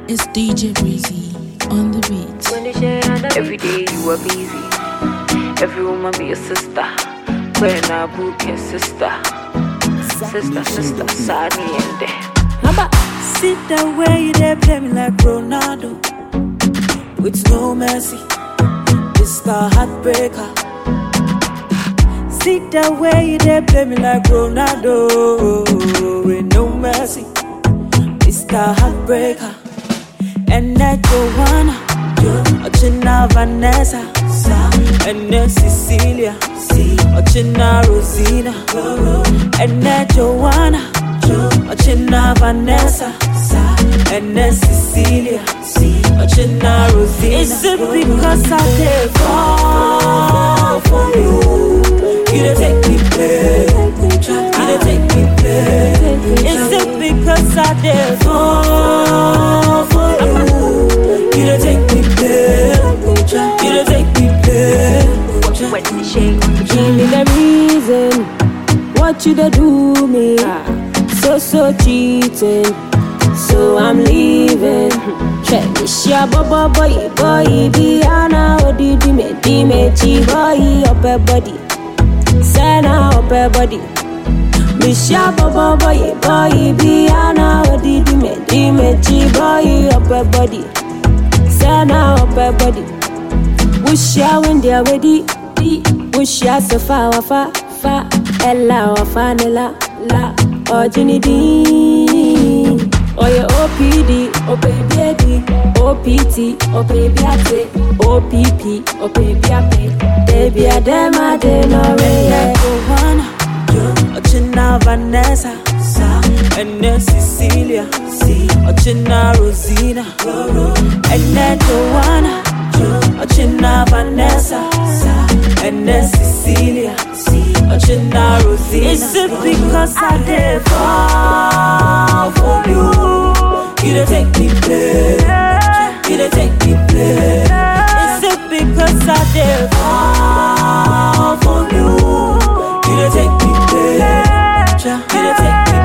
It's DJ Breezy on the beat. Every day you are busy. Every woman be a sister. When I book your sister. Sister, Sani and Mama, sit the way they play me like Ronaldo. With no mercy, Mr. Heartbreaker. Sit the way they play me like Ronaldo. With no mercy, Mr. Heartbreaker. And that Joanna, Ochina Vanessa, and then Cecilia, Ochina Rosina, and that Joanna, Ochina Vanessa, and then Cecilia, Ochina Rosina. Is it because I did fall for you? You don't take me play, you don't take me play. Is it because I did fall for you? You don't take me play, you don't take me play. Give me the reason what you da do me. So cheating, so I'm leaving. Check this ya boy, be ana odidi me boy up a body. Sana up a body. Misha boy, be ana odidi me boy up a body. Sana up a body. Wish ya when they're ready. Wish ya so far, ella or fanella, la, or Ginny D. Or your OPD, or baby, OPT, or baby ate, OPP, or baby ape. Baby, I dem, no way. Ochina Vanessa, and then Cecilia, Ochina Rosina, and then Joanna, Ochina Vanessa, and then Cecilia, Ochina Rosina. Is it because I did fall for you? You don't take me play, you don't take me play. Is it because I did fall for you? You don't take me play, you don't take me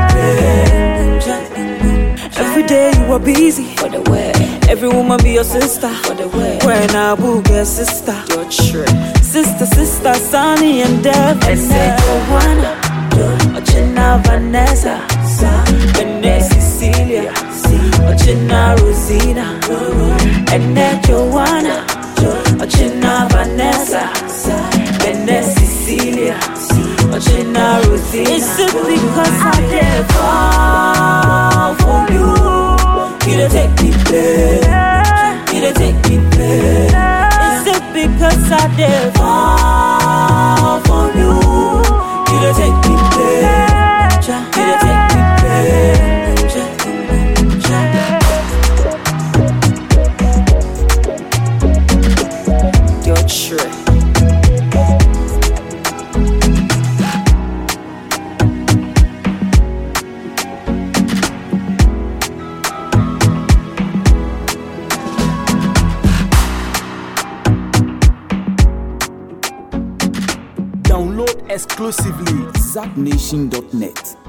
play. Every day you are busy for the way. Every woman be your sister for the way. When I book your sister, your trick. Sister, Sunny and Dev. And then Joanna, Ochina Vanessa, and then Cecilia, Ochina Rosina, and then Joanna, Ochina Vanessa, and then Cecilia, Ochina Rosina. Is it because I did fall for you? You don't take me play, you don't take me play. Is it because I did fall for you? You don't take me play, you don't take me play. Your trick. Download exclusively zapnation.net.